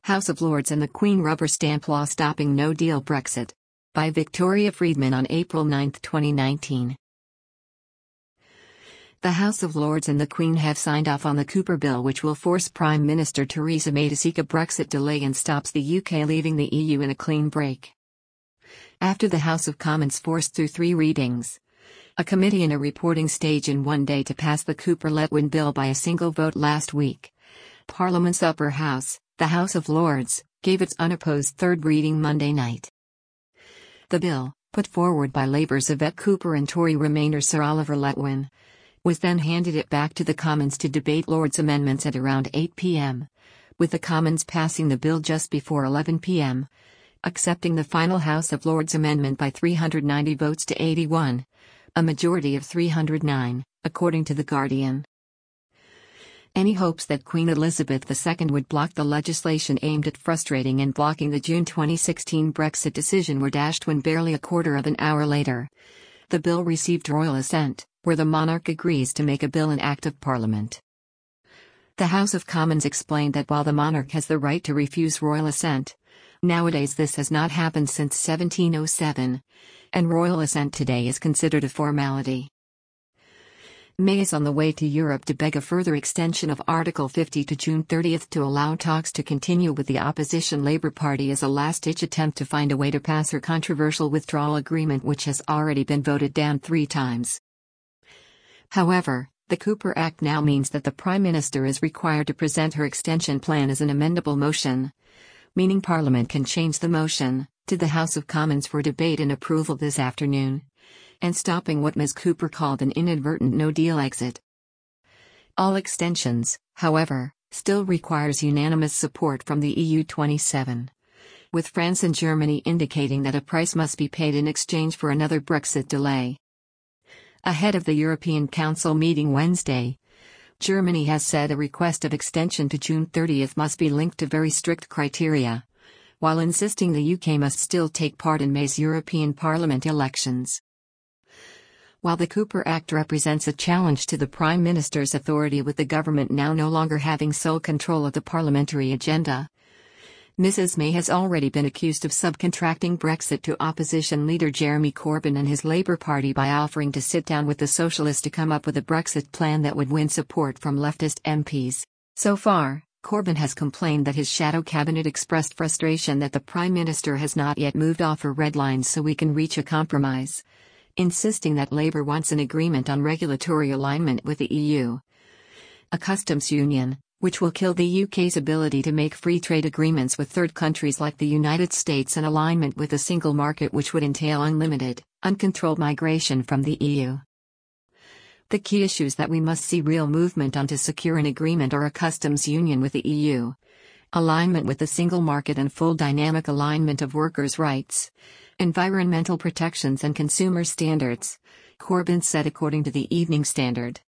House of Lords and the Queen rubber stamp law stopping no-deal Brexit. By Victoria Friedman on April 9, 2019. The House of Lords and the Queen have signed off on the Cooper Bill, which will force Prime Minister Theresa May to seek a Brexit delay and stops the UK leaving the EU in a clean break. After the House of Commons forced through 3 readings, a committee in a reporting stage in one day to pass the Cooper-Letwin Bill by a single vote last week, Parliament's upper house, the House of Lords, gave its unopposed third reading Monday night. The bill, put forward by Labour's Yvette Cooper and Tory Remainer Sir Oliver Letwin, was then handed it back to the Commons to debate Lords' amendments at around 8 p.m., with the Commons passing the bill just before 11 p.m., accepting the final House of Lords amendment by 390 votes to 81, a majority of 309, according to The Guardian. Any hopes that Queen Elizabeth II would block the legislation aimed at frustrating and blocking the June 2016 Brexit decision were dashed when barely a quarter of an hour later, the bill received royal assent, where the monarch agrees to make a bill an act of Parliament. The House of Commons explained that while the monarch has the right to refuse royal assent, nowadays this has not happened since 1707, and royal assent today is considered a formality. May is on the way to Europe to beg a further extension of Article 50 to June 30 to allow talks to continue with the opposition Labour Party as a last-ditch attempt to find a way to pass her controversial withdrawal agreement, which has already been voted down 3 times. However, the Cooper Act now means that the Prime Minister is required to present her extension plan as an amendable motion, meaning Parliament can change the motion to the House of Commons for debate and approval this afternoon, and stopping what Ms. Cooper called an inadvertent no-deal exit. All extensions, however, still requires unanimous support from the EU 27, with France and Germany indicating that a price must be paid in exchange for another Brexit delay. Ahead of the European Council meeting Wednesday, Germany has said a request of extension to June 30 must be linked to very strict criteria, while insisting the UK must still take part in May's European Parliament elections. While the Cooper Act represents a challenge to the Prime Minister's authority, with the government now no longer having sole control of the parliamentary agenda, Mrs. May has already been accused of subcontracting Brexit to opposition leader Jeremy Corbyn and his Labour Party by offering to sit down with the Socialists to come up with a Brexit plan that would win support from leftist MPs. So far, Corbyn has complained that his shadow cabinet expressed frustration that the Prime Minister has not yet moved off her red lines so we can reach a compromise, insisting that Labour wants an agreement on regulatory alignment with the EU, a customs union, which will kill the UK's ability to make free trade agreements with third countries like the United States, and alignment with a single market, which would entail unlimited, uncontrolled migration from the EU. The key issues that we must see real movement on to secure an agreement are a customs union with the EU, alignment with the single market and full dynamic alignment of workers' rights, environmental protections and consumer standards, Corbyn said, according to the Evening Standard.